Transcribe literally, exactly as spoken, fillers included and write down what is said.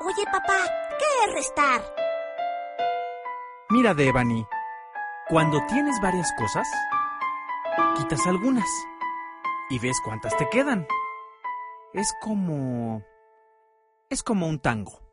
Oye, papá, ¿qué es restar? Mira, Devani, cuando tienes varias cosas, quitas algunas y ves cuántas te quedan. Es como... es como un tango.